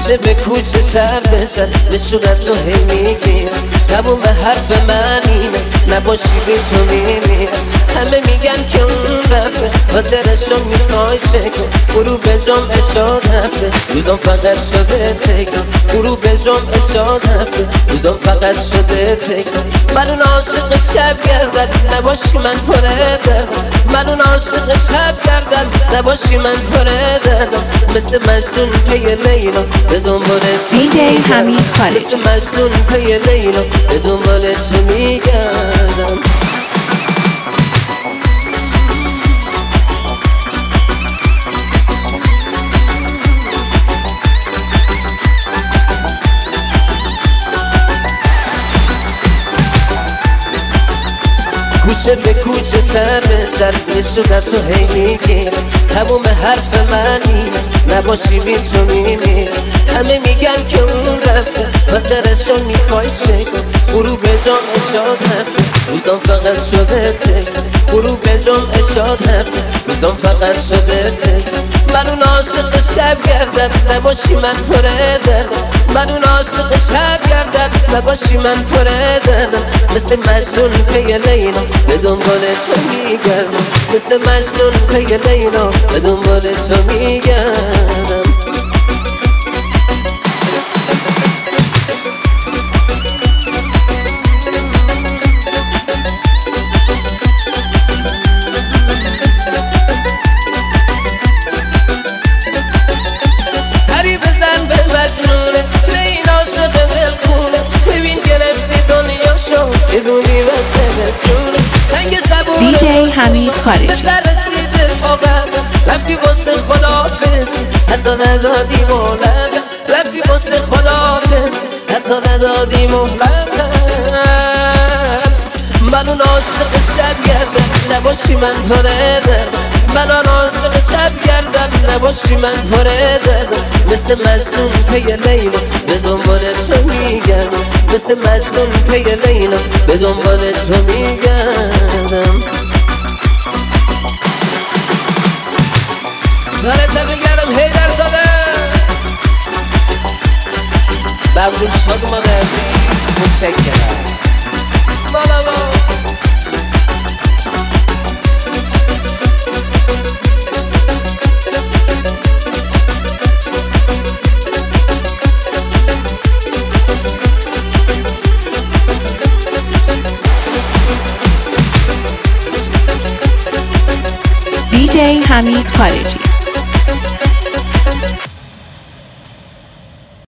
کوچه به کوچه سر به سر به صورت تو هی میگیرم تموم حرف من اینه نباشی بی تو میمیرم همه میگن که اون رفته خاطرشو میخوای چکن غروب جمعه شاد هفته روزم فقط شده تکرار غروب جمعه شاد هفته روزم فقط شده تکرار من اون عاشق شب گردم نباشی من پره دردم من اون عاشق شب گردم نباشی من پره دردم مثل مجنون پی لیلا به دنبال تو DJ حمید خارجی مثل مجنون پی لیلا به دنبال تو میگردم کوچه به کوچه سر به سر به صورت تو هی میگیرم تموم حرف من اینه نباشی بی تو میمیرم همه میگن که اون رفته خاطرشو میخوای چکن غروب جمعه شاد هفته روزم فقط شده تکرار غروب جمعه شاد هفته روزم فقط شده تکرار من اون عاشق شب گردم نباشی من پره دردم من اون عاشق شب گردم نباشی من پره دردم مثل مجنون پی لیلا به دنبال تو میگردم مثل مجنون پی لیلا به دنبال تو میگردم سری بزن به مجنونه به این عاشق دلخونه ببین گرفتی دنیاشو بدونی وزنه جونه تنگ زبونه DJ حمید خارجی به سر رسیده تا بعدم رفتی واسه خداحافظی حتی ندادی مهلتم رفتی واسه خداحافظی حتی ندادی مهلتم من اون عاشق شب گردم نباشی من پره دردم من اون عاشق شب گردم نباشی من پره دردم مثل مجنون پی لیلا به دنبال تو میگردم مثل مجنون پی لیلا به دنبال تو میگردم سرت بگردم هیدر زاده ببرون شاد مادر متشکرم مالا DJ حمید خارجی